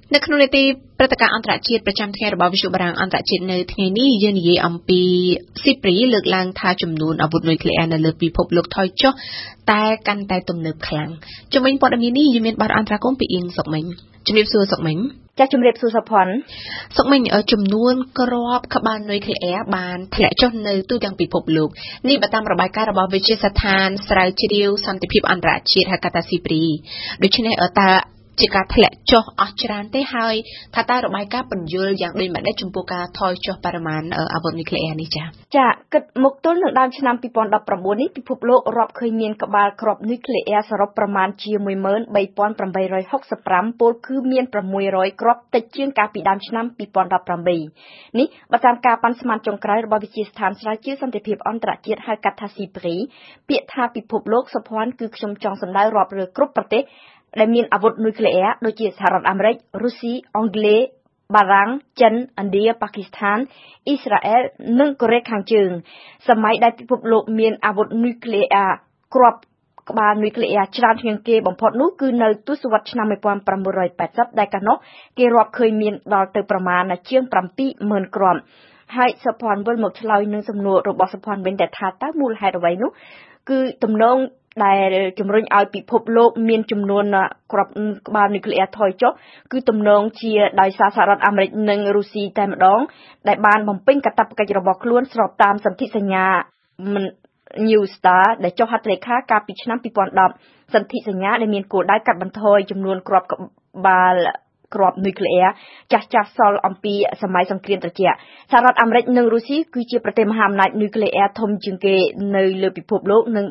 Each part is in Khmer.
នៅក្នុងនីតិព្រឹត្តិការណ៍អន្តរជាតិប្រចាំថ្ងៃរបស់វិទ្យុបារាំងអន្តរជាតិនៅថ្ងៃនេះយើងនិយាយអំពីស៊ីព្រីលើកឡើងថាចំនួនអាវុធនុយក្លេអ៊ែរនៅលើពិភពលោកថយចុះតែកាន់តែទំនើបខ្លាំងជំវិញព័ត៌មាននេះយើងមានបាទអន្តរកម្មពីអៀងសុកមិញជំរាបសួរសុកមិញចាជំរាបសួរសុផាន់សុកមិញចំនួនគ្រាប់ក្បាលនុយក្លេអ៊ែរបានធ្លាក់ចុះនៅទូទាំងពិភពលោកនេះបើតាមរបាយការណ៍របស់វិទ្យាស្ថានស្រាវជ្រាវសន្តិភាពអន្តរជាតិហៅកាត់ថាស៊ីព្រីដូច្នេះតើជាការធ្លាក់ចុះអស់ច្រើនទេហើយថាតើរបាយការណ៍បញ្យល់យ៉ាងដូចម្តេចចំពោះការថយចុះបរិមាណអាវុធនុយក្លេអ៊ែរនេះចាគិតមកទល់នឹងដើមឆ្នាំ2019នេះពិភពលោករាប់ឃើញមានក្បាលគ្រាប់នុយក្លេអ៊ែរសរុបប្រមាណជា 13,865 ពលគឺមាន600គ្រាប់តិចជាងកាលពីដើមឆ្នាំ2017នេះបើតាមការប៉ាន់ស្មានចុងក្រោយរបស់វិទ្យាស្ថានស្រាវជ្រាវសន្តិភាពអន្តរជាតិហៅកាត់ថាស៊ីព្រីពាក្យថាពិភពលោកសុភ័ណ្ឌគឺខ្ញុំចង់សម្ដៅរាប់លើគ្រប់ប្រទេសដែលមានអាវុធនុយក្លេអ៊ែរដូចជាសហរដ្ឋអាមេរិករុស្ស៊ីអង់គ្លេសបារាំងចិនឥណ្ឌាប៉ាគីស្ថានអ៊ីស្រាអែលនិងកូរ៉េខាងជើងសម័យដែលពិភពលោកមានអាវុធនុយក្លេអ៊ែរគ្រាប់ក្បាលនុយក្លេអ៊ែរច្រើនជាងគេបំផុតនោះគឺនៅទសវត្សរ៍ឆ្នាំ1980ដែលកាលនោះគេរាប់ឃើញមានដល់ទៅប្រមាណជាង 70,000 គ្រាប់ហើយសុភ័ណ្ឌវិលមកឆ្លើយនឹងសំណួររបស់សុភ័ណ្ឌវិញតែថាតើមូលហេតុអ្វីនោះគឺទំនងដែលជំរុញឲ្យពិភពលោកមានចំនួនគ្រាប់ក្បាលនុយក្លេអ៊ែរថយចុះគឺទំនងជាដោយសារសហរដ្ឋអាមេរិកនិងរុស្ស៊ីតែម្ដងដែលបានបំពេញកាតព្វកិច្ចរបស់ខ្លួនស្របតាមសន្ធិសញ្ញា New START ដែលចុះហត្ថលេខាកាលពីឆ្នាំ2010សន្ធិសញ្ញាដែលមានគោលដៅកាត់បន្ថយចំនួនគ្រាប់ក្បាលគ្រាប់នុយក្លេអ៊ែរចាស់សល់អំពីសម័យសង្គ្រាមត្រជាក់សហរដ្ឋអាមេរិកនិងរុស្ស៊ីគឺជាប្រទេសមហាអំណាចនុយក្លេអ៊ែរធំជាងគេនៅលើពិភពលោកនិង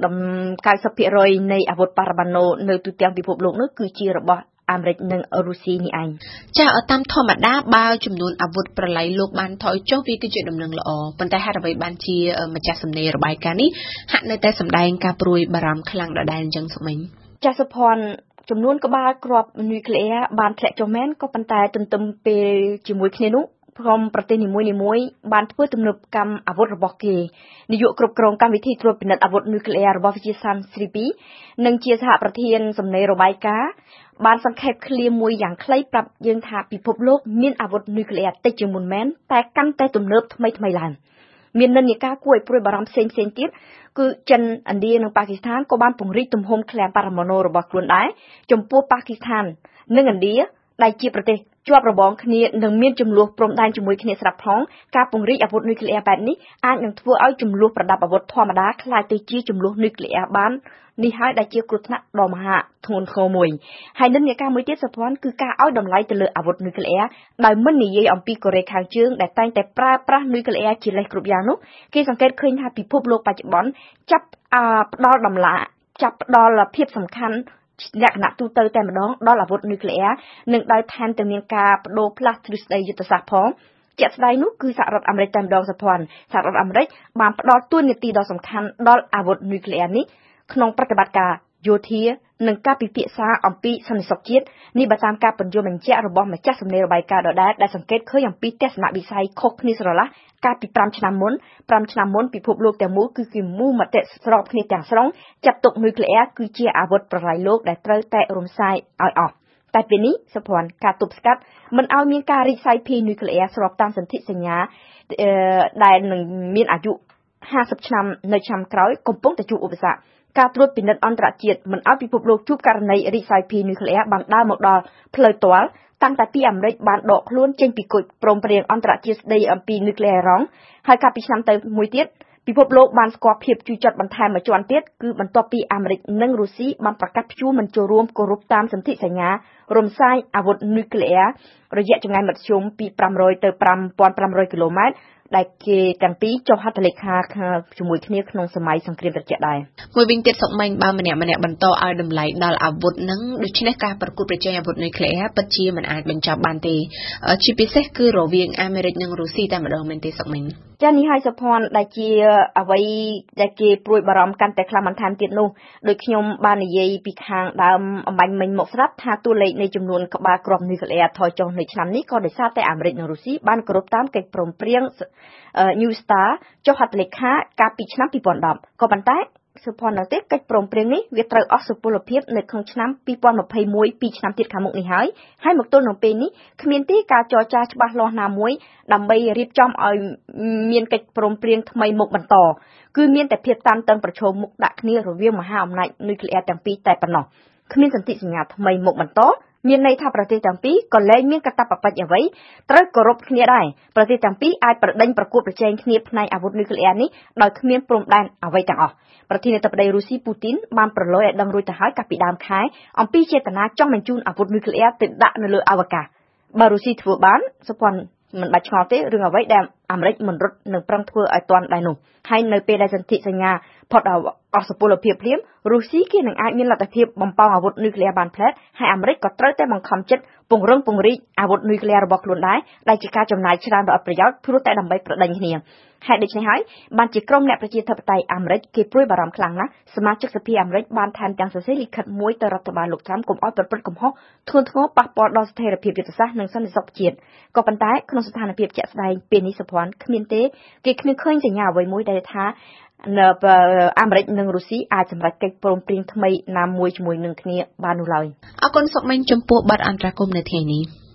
90% នៃអាវុធបរមាណូនៅទូទាំងពិភពលោកនោះគឺជារបស់អាមេរិកនិងរុស្ស៊ីនេះឯងចាតាមធម្មតាបើចំនួនអាវុធប្រឡាយលោកបានថយចុះវាគឺជាដំណឹងល្អប៉ុន្តែហេតុអ្វីបានជាម្ចាស់សំណេររបាយការណ៍នេះហាក់នៅតែសម្ដែងការព្រួយបារម្ភខ្លាំងដដែលអញ្ចឹងសុមិញចាសុភ័ណ្ឌចំនួនក្បាលគ្រាប់នុយក្លេអ៊ែរបានធ្លាក់ចុះមែនក៏ប៉ុន្តែទន្ទឹមពេលជាមួយគ្នានោះព្រមប្រទេសនីមួយៗបានធ្វើទំនើបកម្មអាវុធរបស់គេនាយកគ្រប់គ្រងកម្មវិធីត្រួតពិនិត្យអាវុធនុយក្លេអ៊ែររបស់វិទ្យាស្ថានស្រីពីនិងជាសហប្រធានសំណេររបាយការណ៍បានសង្ខេបឃ្លាមួយយ៉ាងខ្លីប្រាប់យើងថាពិភពលោកមានអាវុធនុយក្លេអ៊ែរតិចជាងមុនមែនតែកាន់តែទំនើបថ្មីឡើងមាននិន្នាការគួរឲ្យព្រួយបារម្ភផ្សេងទៀតគឺចិនឥណ្ឌានិងប៉ាគីស្ថានក៏បានពង្រីកទំហំឃ្លាំងបរមាណូរបស់ខ្លួនដែរចំពោះប៉ាគីស្ថាននិងឥណ្ឌាដែលជាប្រទេសជាប់របងគ្នានិងមានចំនួនព្រំដែនជាមួយគ្នាស្រាប់ផងការពង្រីកអាវុធនុយក្លេអ៊ែរបែបនេះអាចនឹងធ្វើឲ្យចំនួនប្រដាប់អាវុធធម្មតាក្លាយទៅជាចំនួននុយក្លេអ៊ែរបាននេះហើយដែលជាគ្រោះថ្នាក់ដ៏មហាធ្ងន់ធ្ងរមួយហើយនិន្នាការមួយទៀតសុភ័ណ្ឌគឺការឲ្យតម្លៃទៅលើអាវុធនុយក្លេអ៊ែរដោយមិននិយាយអំពីកូរ៉េខាងជើងដែលតែងតែប្រើប្រាស់នុយក្លេអ៊ែរជាលេសគ្រប់យ៉ាងនោះគេសង្កេតឃើញថាពិភពលោកបច្ចុប្បន្នចាប់ផ្ដល់ភាពសំខាន់លក្ខណៈទូទៅតែម្ដងដល់អាវុធនុយក្លេអ៊ែរនិងដោយថែមទាំងមានការបដូរផ្លាស់ទ្រឹស្ដីយុទ្ធសាស្ត្រផងជាក់ស្ដែងនោះគឺសហរដ្ឋអាមេរិកតែម្ដងសុភ័ណ្ឌសហរដ្ឋអាមេរិកបានផ្ដល់តួនាទីដ៏សំខាន់ដល់អាវុធនុយក្លេអ៊ែរនេះក្នុងប្រតិបត្តិការយោធានិងការពិភាក្សាអំពីសន្តិសុខជាតិនេះបើតាមការបញ្យល់បញ្ជាក់របស់ម្ចាស់សំណេររបាយការណ៍ដដែលដែលសង្កេតឃើញអំពីទស្សនវិស័យខុសគ្នាស្រឡះកាលពី5ឆ្នាំមុនពិភពលោកទាំងមូលគឺមូលមតិស្របគ្នាទាំងស្រុងចាត់ទុកនុយក្លេអ៊ែរគឺជាអាវុធប្រឡាយលោកដែលត្រូវតែរំសាយឲ្យអស់តែពេលនេះសុភ័ណ្ឌការទប់ស្កាត់មិនឲ្យមានការរីកសាយភាយនុយក្លេអ៊ែរស្របតាមសន្ធិសញ្ញាដែលនឹងមានអាយុ50ឆ្នាំនៅឆ្នាំក្រោយកំពុងតែជួបឧបសគ្គការត្រួតពិនិត្យអន្តរជាតិមិនឲ្យពិភពលោកជួបករណីរីកសាយភាយនុយក្លេអ៊ែរបានដើរមកដល់ផ្លូវទាល់តាំងតែពីអាមេរិកបានដកខ្លួនចេញពីគុជព្រមព្រៀងអន្តរជាតិស្ដីអំពីនុយក្លេអ៊ែរហើយកាលពីឆ្នាំទៅមួយទៀតពិភពលោកបានស្គាល់ភាពជឿជាក់បន្ថែមមួយជាន់ទៀតគឺបន្ទាប់ពីអាមេរិកនិងរុស្ស៊ីបានប្រកាសព្យួរមិនចូលរួមគោរពតាមសន្ធិសញ្ញារំសាយអាវុធនុយក្លេអ៊ែររយៈចម្ងាយមធ្យមពី500ទៅ5,500គីឡូម៉ែត្រដែលគេទាំងពីរចុះហត្ថលេខាជាមួយគ្នាក្នុងសម័យសង្គ្រាមត្រជាក់ដែរមួយវិញទៀតសុកមិញបើម្នាក់បន្តឲ្យតម្លៃដល់អាវុធនឹងដូច្នេះការប្រកួតប្រជែងអាវុធនុយក្លេអ៊ែរពិតជាមិនអាចបញ្ចប់បានទេជាពិសេសគឺរវាងអាមេរិកនិងរុស្ស៊ីតែម្ដងមែនទេសុកមិញចានេះហើយសុភ័ណ្ឌដែលជាអ្វីដែលគេព្រួយបារម្ភកាន់តែខ្លាំងបន្ថែមទៀតនោះដោយខ្ញុំបាននិយាយពីខាងដើមអំបញ្ញមិញមកស្រាប់ថាតួលេខនៃចំនួនក្បាលគ្រាប់នុយក្លេអ៊ែរថយចុះនៅឆ្នាំនេះក៏ដោយសារតែអាមេរិកនិងរុស្ស៊ីបានគោរពតាមកិច្ចព្រមព្រៀងNew START ចុះហត្ថលេខាកាលពីឆ្នាំ2010ក៏ប៉ុន្តែសុផាន់នៅទេកិច្ចព្រមព្រៀងនេះវាត្រូវអស់សុពលភាពនៅក្នុងឆ្នាំ2021 2ឆ្នាំទៀតខាងមុខនេះហើយមកទល់នឹងពេលនេះគ្មានទេការចរចាច្បាស់លាស់ណាមួយដើម្បីរៀបចំឲ្យមានកិច្ចព្រមព្រៀងថ្មីមុខបន្តគឺមានតែភាពតានតឹងប្រឈមមុខដាក់គ្នារវាងមហាអំណាចនុយក្លេអ៊ែរទាំងពីរតែប៉ុណ្ណោះគ្មានសន្ធិសញ្ញាថ្មីមុខបន្តមានន័យថាប្រទេសទាំងពីរក៏លែងមានកាតព្វកិច្ចអ្វីត្រូវគោរពគ្នាដែរប្រទេសទាំងពីរអាចប្រដេញប្រកួតប្រជែងគ្នាផ្នែកអាវុធនុយក្លេអ៊ែរនេះដោយគ្មានព្រំដែនអ្វីទាំងអស់ប្រធានាធិបតីរុស្ស៊ីពូទីនបានប្រឡយឲ្យដឹងរួចទៅហើយកាលពីដើមខែអំពីចេតនាចង់បញ្ជូនអាវុធនុយក្លេអ៊ែរទៅដាក់នៅលើអវកាសបើរុស្ស៊ីធ្វើបានសុភ័ណ្ឌមិនបាច់ឆ្ងល់ទេរឿងអ្វីដែលអាមេរិកមិនរត់នឹងប្រឹងធ្វើឲ្យទាន់ដែរនោះហើយនៅពេលដែលសន្ធិសញ្ញាផុតអស់សុពលភាពភ្លាមរុស្ស៊ីគេនឹងអាចមានលទ្ធភាពបំផង់អាវុធនុយក្លេអ៊ែរបានផ្លែតហើយអាមេរិកក៏ត្រូវតែបង្ខំចិត្តពង្រឹងពង្រីកអាវុធនុយក្លេអ៊ែររបស់ខ្លួនដែរដែលជាការចំណាយច្រើនដ៏អត់ប្រយោជន៍ព្រោះតែដើម្បីប្រដេញគ្នាហេតុដូច្នេះហើយបានជាក្រុមអ្នកប្រជាធិបតេយ្យអាមេរិកគេព្រួយបារម្ភខ្លាំងណាស់សមាជិកសភាអាមេរិកបានថែមទាំងសរសេរលិខិតមួយទៅរដ្ឋបាលលោកត្រាំកុំឲ្យប្រព្រឹត្តកំហុសធ្ងន់ធ្ងរប៉ះពាល់ដល់ស្ថិរភាពយុទ្ធសាស្ត្រនិងសន្តិសុខជាតិក៏ប៉ុន្តែក្នុងស្ថានភាពជាក់ស្ដែងពេលនេះសុភ័ណ្ឌគ្មានទេគេគ្មានឃើញសញ្ញាអ្វីមួយដែលថាអាមេរិកនិងរុស្ស៊ីអាចសម្រេចកិច្ចព្រមព្រៀងថ្មីណាមួយជាមួយនឹងគ្នាបាននោះឡើយអរគុណសុកមេងចំពោះបទអន្តរាគមន៍នៅថ្ងៃនេះ